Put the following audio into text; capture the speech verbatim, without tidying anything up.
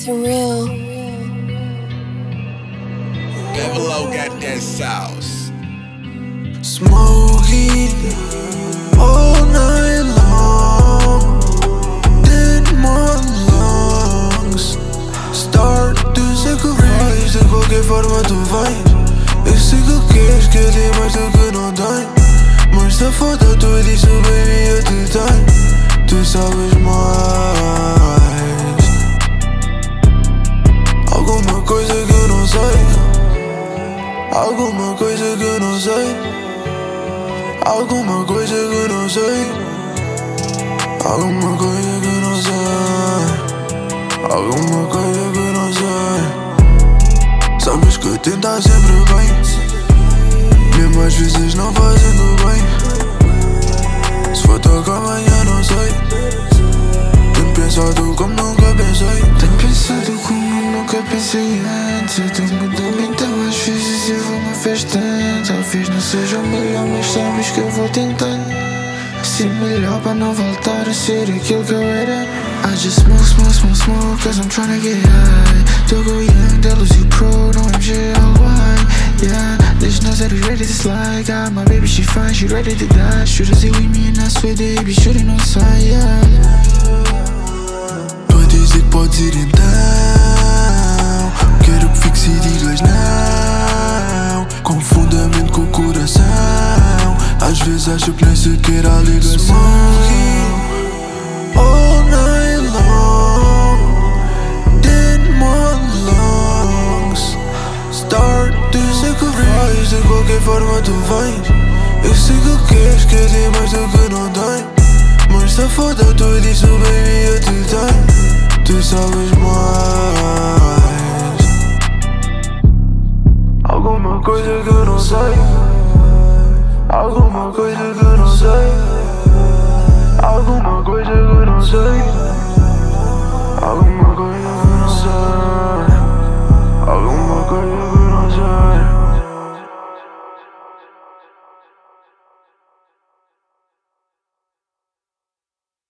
Surreal. Beverlo got that sauce. Smoking all night long, in my lungs. Start to sacrifice. De qualquer forma tu vais. Eu sei que queres, que tem mais do que não tem. Mas se foda tu disso, baby, eu te tenho. Tu sabes mais. Alguma coisa que eu não sei. Alguma coisa que eu não sei. Alguma coisa que eu não sei. Alguma coisa que eu não sei. Alguma coisa que eu não sei. Sabes que tentar sempre bem, mesmo às vezes não fazendo bem. Se for tocar amanhã não sei. Tenho pensado como nunca pensei. Tenho pensado como nunca pensei antes. Eu tenho mudado então às vezes eu vou uma festa. Talvez não seja o melhor, mas sabes que eu vou tentando ser melhor para não voltar a ser aquilo que eu era. I just smoke, smoke, smoke, smoke, cause I'm tryna get high. Tô go young, that lose you pro, no M G L Y. Yeah, this knows that he's ready to slide. Got my baby, she fine, she ready to die. Shoulda see with me and I swear they be shooting on sight, yeah. Tu a dizer que podes ir então. Quero que fiques e digas não, com fundamento com o coração. Às vezes acho que nem sequer há ligação. All night long, in my lungs. Start to sacrifice. De qualquer forma tu vens. Eu sei que queres, que tem mais do que não tem. Mas se foda tu disso, baby, eu te tenho. Tu sabes mais.